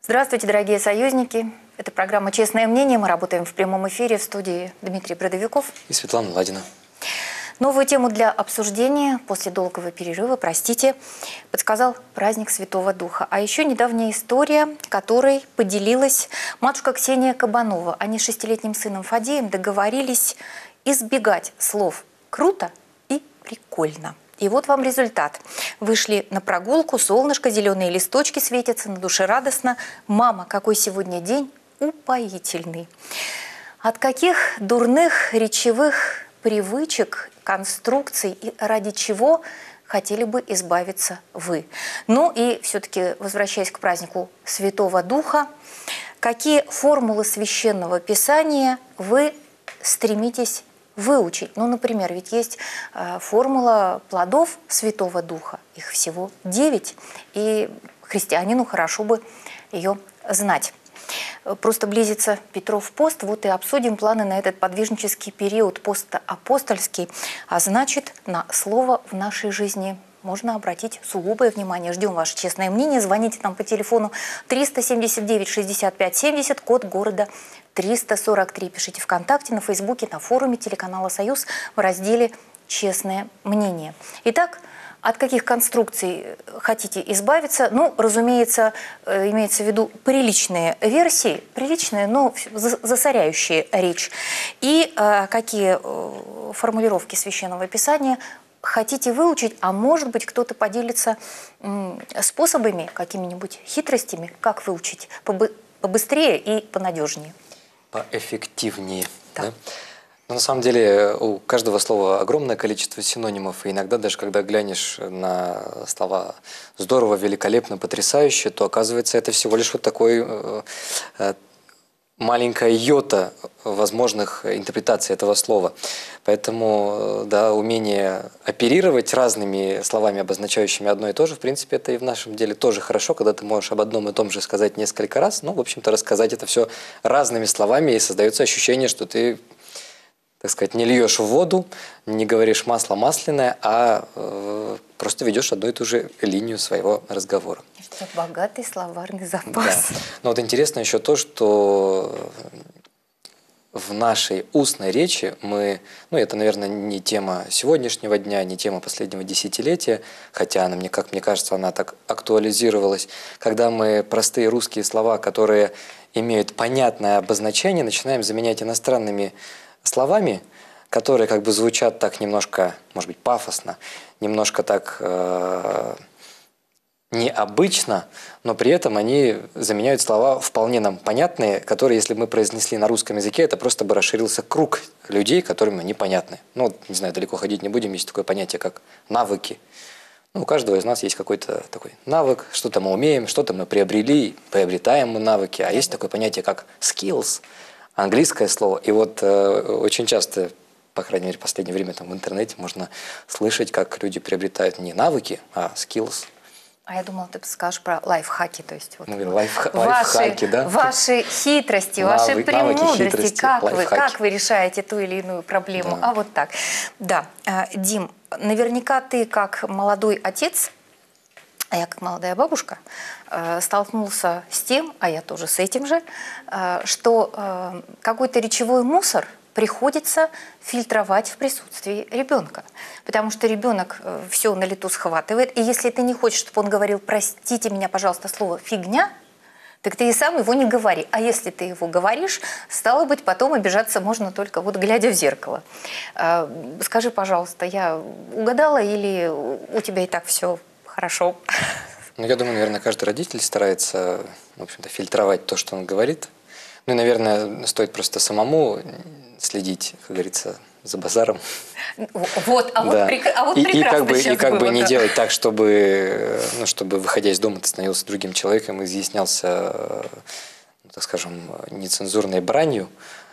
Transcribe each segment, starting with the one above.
Здравствуйте, дорогие союзники. Это программа «Честное мнение». Мы работаем в прямом эфире в студии Дмитрий Бродовиков и Светлана Ладина. Новую тему для обсуждения после долгого перерыва, подсказал праздник Святого Духа. А еще недавняя история, которой поделилась матушка Ксения Кабанова. Они с 6-летним сыном Фадеем договорились избегать слов «круто» и «прикольно». И вот вам результат. Вышли на прогулку, солнышко, зеленые листочки светятся, на душе радостно. Мама, какой сегодня день упоительный. От каких дурных речевых привычек, конструкций и ради чего хотели бы избавиться вы? Ну и все-таки, возвращаясь к празднику Святого Духа, какие формулы Священного Писания вы стремитесь выучить? Ну, например, ведь есть формула плодов Святого Духа, их всего 9, и христианину хорошо бы ее знать. Просто близится Петров пост, вот и обсудим планы на этот подвижнический период постапостольский, а значит, на слово в нашей жизни можно обратить сугубое внимание. Ждем ваше честное мнение. Звоните нам по телефону 379 65 70, код города 343. Пишите ВКонтакте, на Фейсбуке, на форуме телеканала «Союз» в разделе «Честное мнение». Итак, от каких конструкций хотите избавиться? Ну, разумеется, имеется в виду приличные версии, приличные, но засоряющие речь. И какие формулировки Священного Писания хотите выучить, а может быть, кто-то поделится способами, какими-нибудь хитростями, как выучить побыстрее и понадежнее. Поэффективнее. Да? Но на самом деле у каждого слова огромное количество синонимов, и иногда даже когда глянешь на слова «здорово», «великолепно», «потрясающе», то оказывается это всего лишь вот такой маленькая йота возможных интерпретаций этого слова. Поэтому, да, умение оперировать разными словами, обозначающими одно и то же, в принципе, это и в нашем деле тоже хорошо, когда ты можешь об одном и том же сказать несколько раз, ну, в общем-то, рассказать это все разными словами, и создается ощущение, что ты, так сказать, не льешь в воду, не говоришь масло масляное, а просто ведешь одну и ту же линию своего разговора. Что богатый словарный запас. Да. Но вот интересно еще то, что в нашей устной речи мы, ну это, наверное, не тема сегодняшнего дня, не тема последнего десятилетия, хотя она, как мне кажется, она так актуализировалась, когда мы простые русские слова, которые имеют понятное обозначение, начинаем заменять иностранными словами, которые как бы звучат так немножко, может быть, пафосно, немножко так необычно, но при этом они заменяют слова вполне нам понятные, которые, если бы мы произнесли на русском языке, это просто бы расширился круг людей, которым они понятны. Ну, не знаю, далеко ходить не будем, есть такое понятие, как навыки. Ну, у каждого из нас есть какой-то такой навык, что-то мы умеем, что-то мы приобрели, приобретаем мы навыки, а есть такое понятие, как skills, английское слово. И вот очень часто, по крайней мере, в последнее время там в интернете можно слышать, как люди приобретают не навыки, а skills. А я думала, ты скажешь про лайфхаки, то есть вот, лайфхаки, да? Ваши хитрости, ваши премудрости, как вы решаете ту или иную проблему. Да. А вот так. Да, Дим, наверняка ты как молодой отец, а я как молодая бабушка, столкнулся с тем, а я тоже с этим же, что какой-то речевой мусор приходится фильтровать в присутствии ребенка. Потому что ребенок все на лету схватывает. И если ты не хочешь, чтобы он говорил, простите меня, пожалуйста, слово «фигня», так ты и сам его не говори. А если ты его говоришь, стало быть, потом обижаться можно только вот глядя в зеркало. Скажи, пожалуйста, я угадала или у тебя и так все хорошо? Ну, я думаю, наверное, каждый родитель старается, в общем-то, фильтровать то, что он говорит. Ну и, наверное, стоит просто самому следить, как говорится, за базаром. Вот, да. вот прекрасно и как бы не делать так, чтобы, ну, чтобы, выходя из дома, ты становился другим человеком и изъяснялся, ну, так скажем, нецензурной бранью,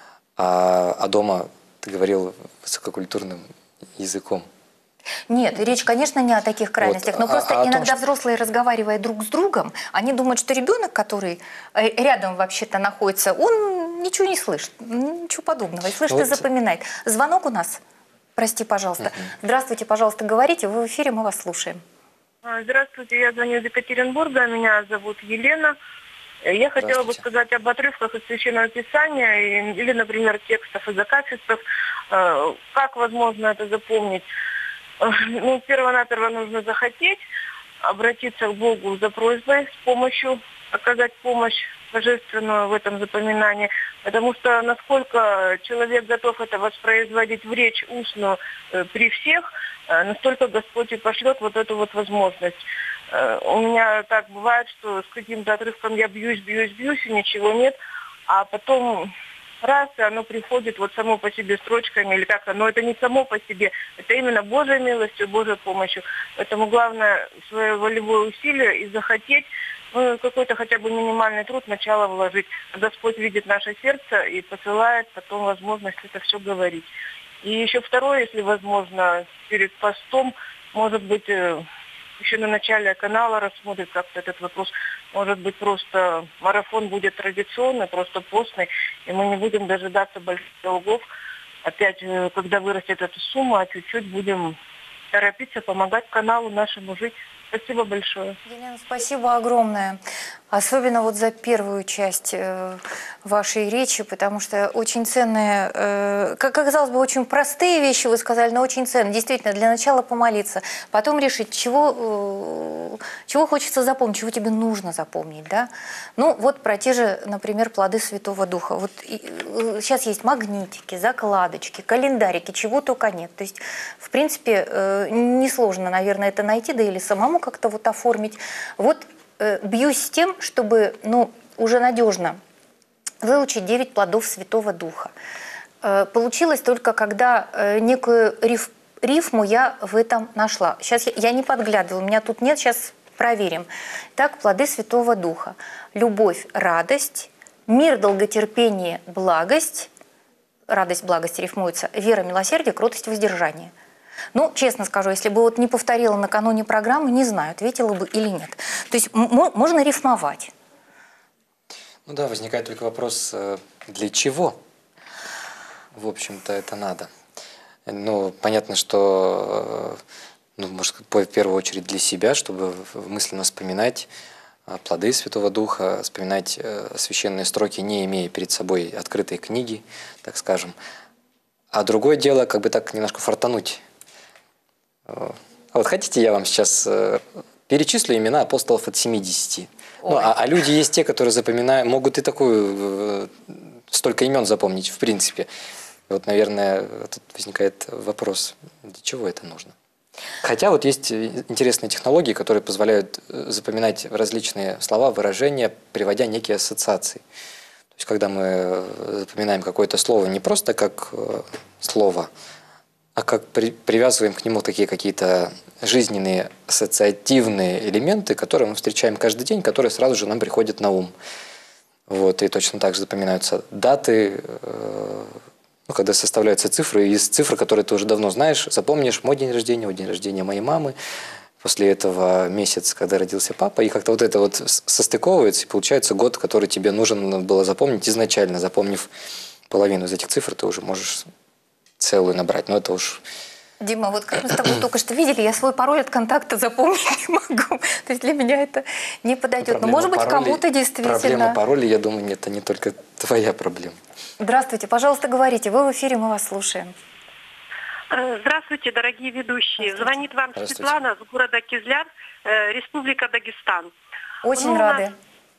а дома ты говорил высококультурным языком. Нет, речь, конечно, не о таких крайностях, но просто иногда взрослые, разговаривая друг с другом, они думают, что ребенок, который рядом вообще-то находится, он ничего не слышит, ничего подобного, и слышит и запоминает. Звонок у нас, прости, пожалуйста. Здравствуйте, пожалуйста, говорите, вы в эфире, мы вас слушаем. Здравствуйте, я звоню из Екатеринбурга, меня зовут Елена. Я хотела бы Здравствуйте. сказать об отрывках из Священного Писания или, например, текстов из акафистов. Как возможно это запомнить? Ну, перво-наперво нужно захотеть, обратиться к Богу за просьбой, с помощью, оказать помощь божественную в этом запоминании. Потому что насколько человек готов это воспроизводить в речь устную при всех, настолько Господь и пошлет вот эту вот возможность. У меня так бывает, что с каким-то отрывком я бьюсь, и ничего нет, а потом раз, и оно приходит вот само по себе строчками или как-то, но это не само по себе, это именно Божьей милостью, Божьей помощью. Поэтому главное свое волевое усилие и захотеть, ну, какой-то хотя бы минимальный труд начало вложить. Господь видит наше сердце и посылает потом возможность это все говорить. И еще второе, если возможно, перед постом, может быть, еще на начале канала рассмотрит как-то этот вопрос. Может быть, просто марафон будет традиционный, просто постный, и мы не будем дожидаться больших долгов. Опять, когда вырастет эта сумма, а чуть-чуть будем торопиться, помогать каналу нашему жить. Спасибо большое. Елена, спасибо огромное. Особенно вот за первую часть вашей речи, потому что очень ценные, как казалось бы, очень простые вещи вы сказали, но очень ценные. Действительно, для начала помолиться, потом решить, чего хочется запомнить, чего тебе нужно запомнить. Да? Ну вот про те же, например, плоды Святого Духа. Вот сейчас есть магнитики, закладочки, календарики, чего только нет. То есть, в принципе, несложно, наверное, это найти, да или самому как-то вот оформить. Вот бьюсь с тем, чтобы, ну, уже надежно выучить 9 плодов Святого Духа. Получилось только, когда некую рифму я в этом нашла. Сейчас я не подглядывала, у меня тут нет, сейчас проверим. Так, плоды Святого Духа. Любовь, радость, мир, долготерпение, благость. Радость, благость рифмуется. Вера, милосердие, кротость, воздержание. Ну, честно скажу, если бы вот не повторила накануне программы, не знаю, ответила бы или нет. То есть можно рифмовать. Ну да, возникает только вопрос, для чего, в общем-то, это надо. Ну, понятно, что, ну, может, в первую очередь для себя, чтобы мысленно вспоминать плоды Святого Духа, вспоминать священные строки, не имея перед собой открытой книги, так скажем. А другое дело, как бы так немножко фартануть. А вот хотите, я вам сейчас перечислю имена апостолов от 70. Ну, а люди есть те, которые запоминают, могут и такую, столько имен запомнить, в принципе. И вот, наверное, тут возникает вопрос, для чего это нужно? Хотя вот есть интересные технологии, которые позволяют запоминать различные слова, выражения, приводя некие ассоциации. То есть, когда мы запоминаем какое-то слово не просто как слово, а как привязываем к нему такие какие-то жизненные ассоциативные элементы, которые мы встречаем каждый день, которые сразу же нам приходят на ум. Вот, и точно так же запоминаются даты, ну, когда составляются цифры, из цифр, которые ты уже давно знаешь, запомнишь мой день рождения моей мамы, после этого месяц, когда родился папа, и как-то вот это вот состыковывается, и получается год, который тебе нужно было запомнить изначально. Запомнив половину из этих цифр, ты уже можешь целую набрать, но это уж... Дима, вот как мы с тобой только что видели, я свой пароль от контакта запомнить не могу. То есть для меня это не подойдет. Но, может быть, кому-то действительно... Проблема паролей, я думаю, это не только твоя проблема. Здравствуйте, пожалуйста, говорите. Вы в эфире, мы вас слушаем. Здравствуйте, дорогие ведущие. Звонит вам Светлана с города Кизляр, Республика Дагестан. Очень рады.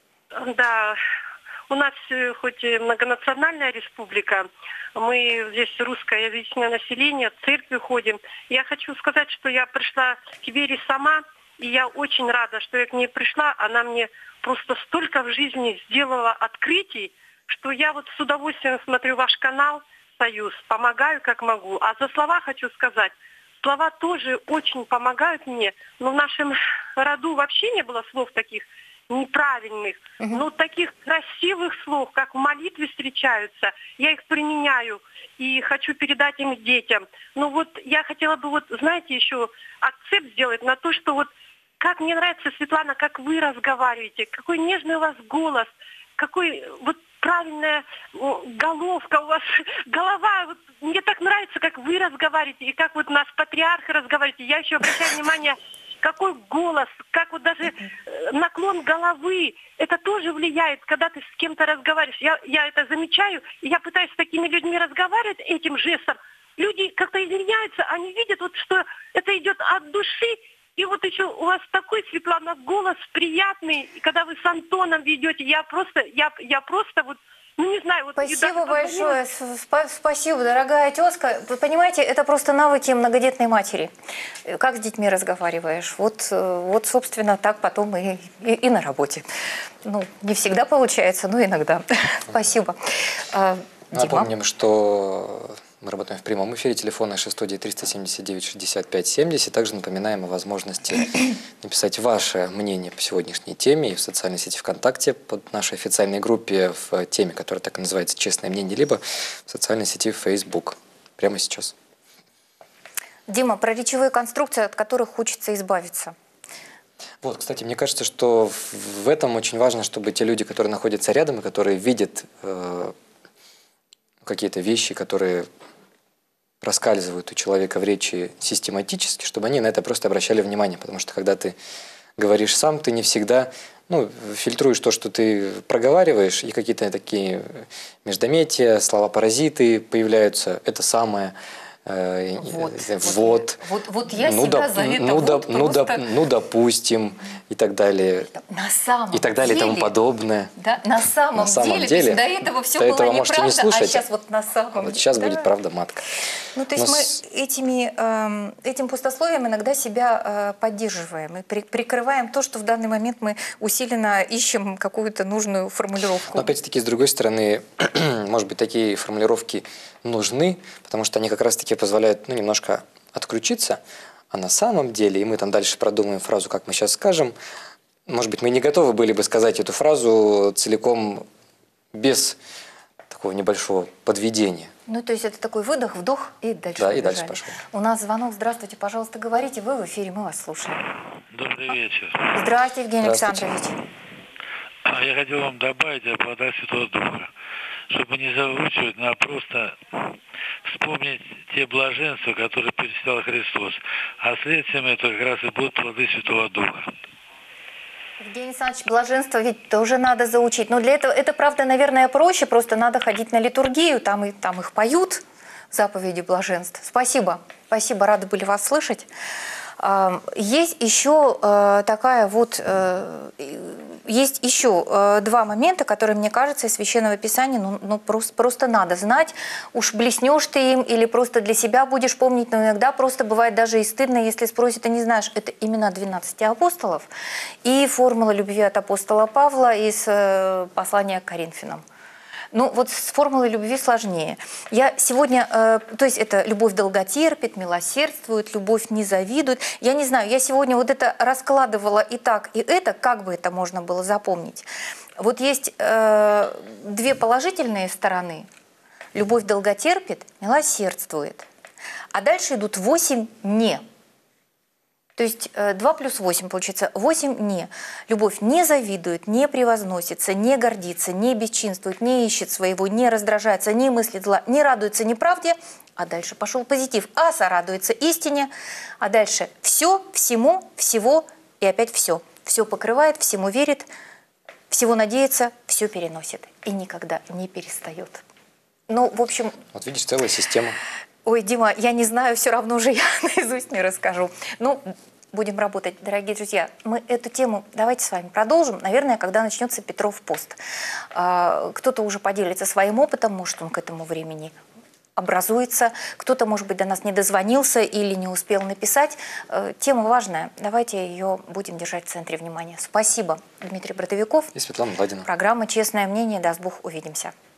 Да, у нас хоть и многонациональная республика, мы здесь русскоязычное население, в церкви ходим. Я хочу сказать, что я пришла к вере сама, и я очень рада, что я к ней пришла. Она мне просто столько в жизни сделала открытий, что я вот с удовольствием смотрю ваш канал «Союз», помогаю как могу. А за слова хочу сказать, слова тоже очень помогают мне, но в нашем роду вообще не было слов таких неправильных, но таких красивых слов, как в молитве встречаются, я их применяю и хочу передать им детям. Но вот я хотела бы, вот, знаете, еще акцент сделать на то, что вот как мне нравится, Светлана, как вы разговариваете, какой нежный у вас голос, какой вот правильная головка у вас, голова. Вот, мне так нравится, как вы разговариваете и как вот нас патриархи разговариваете. Я еще обращаю внимание, какой голос, как вот даже наклон головы, это тоже влияет, когда ты с кем-то разговариваешь. Я это замечаю, и я пытаюсь с такими людьми разговаривать этим жестом. Люди как-то извиняются, они видят, вот, что это идет от души. И вот еще у вас такой, Светлана, голос приятный, и когда вы с Антоном ведете, я просто вот, ну не знаю. Вот, Спасибо большое, спасибо, дорогая тезка. Вы понимаете, это просто навыки многодетной матери. Как с детьми разговариваешь? Вот, собственно, так потом и на работе. Ну, не всегда получается, но иногда. Спасибо. Напомним, что мы работаем в прямом эфире, телефоны 609-379-65-70. Также напоминаем о возможности написать ваше мнение по сегодняшней теме и в социальной сети ВКонтакте под нашей официальной группе в теме, которая так и называется «Честное мнение», либо в социальной сети Facebook. Прямо сейчас. Дима, про речевые конструкции, от которых хочется избавиться. Вот, кстати, мне кажется, что в этом очень важно, чтобы те люди, которые находятся рядом и которые видят какие-то вещи, которые проскальзывают у человека в речи систематически, чтобы они на это просто обращали внимание. Потому что когда ты говоришь сам, ты не всегда фильтруешь то, что ты проговариваешь, и какие-то такие междометия, слова-паразиты появляются. Это самое. Вот я всегда за это допустим, и так далее. На самом и так далее, деле, и тому подобное. Да, на самом деле, то есть до этого все было неправда, не слушать, а сейчас вот на самом деле. Вот сейчас будет правда матка. Ну, то есть мы этим пустословием иногда себя поддерживаем и прикрываем то, что в данный момент мы усиленно ищем какую-то нужную формулировку. Но опять-таки, с другой стороны, может быть, такие формулировки нужны, потому что они как раз-таки позволяют немножко отключиться, а на самом деле, и мы там дальше продумаем фразу, как мы сейчас скажем, может быть, мы не готовы были бы сказать эту фразу целиком без такого небольшого подведения. Ну, то есть это такой выдох, вдох и дальше. Да, и дальше пошел. У нас звонок. Здравствуйте, пожалуйста, говорите. Вы в эфире, мы вас слушаем. Добрый вечер. Здравствуйте, Евгений Здравствуйте. Александрович. Я хотел вам добавить о плодах Святого Духа. Чтобы не заучивать, надо просто вспомнить те блаженства, которые перечислял Христос. А следствием этого как раз и будут плоды Святого Духа. Евгений Александрович, блаженство ведь тоже надо заучить. Но для этого это, правда, наверное, проще. Просто надо ходить на литургию, там их поют, заповеди блаженств. Спасибо. Спасибо, рады были вас слышать. Есть еще есть еще два момента, которые, мне кажется, из Священного Писания просто надо знать. Уж блеснешь ты им или просто для себя будешь помнить, но иногда просто бывает даже и стыдно, если спросят, ты не знаешь, это имена 12 апостолов и формула любви от апостола Павла из послания к Коринфянам. Ну, вот с формулой любви сложнее. Я сегодня, то есть это любовь долготерпит, милосердствует, любовь не завидует. Я не знаю, я сегодня вот это раскладывала и так, и это, как бы это можно было запомнить. Вот есть две положительные стороны. Любовь долготерпит, милосердствует. А дальше идут 8 «не». То есть 2 плюс 8 получается 8 «не». Любовь не завидует, не превозносится, не гордится, не бесчинствует, не ищет своего, не раздражается, не мыслит зла, не радуется неправде. А дальше пошел позитив. А сорадуется истине. А дальше все, всему, всего и опять все. Все покрывает, всему верит, всего надеется, все переносит. И никогда не перестает. Ну, в общем... Вот видишь, целая система. Ой, Дима, я не знаю, все равно уже я наизусть не расскажу. Ну, будем работать, дорогие друзья. Мы эту тему давайте с вами продолжим. Наверное, когда начнется Петров пост. Кто-то уже поделится своим опытом, может, он к этому времени образуется. Кто-то, может быть, до нас не дозвонился или не успел написать. Тема важная. Давайте ее будем держать в центре внимания. Спасибо, Дмитрий Бродовиков. И Светлана Ладина. Программа «Честное мнение». Даст Бог, увидимся.